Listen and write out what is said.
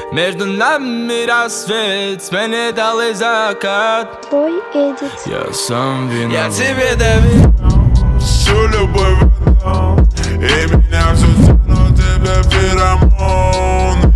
Между нами рассвет, сменит алый закат. Твой Эдит. Я сам виноват. Я тебе доверял всю любовь отдал, и меня все тянут тебе феромоны.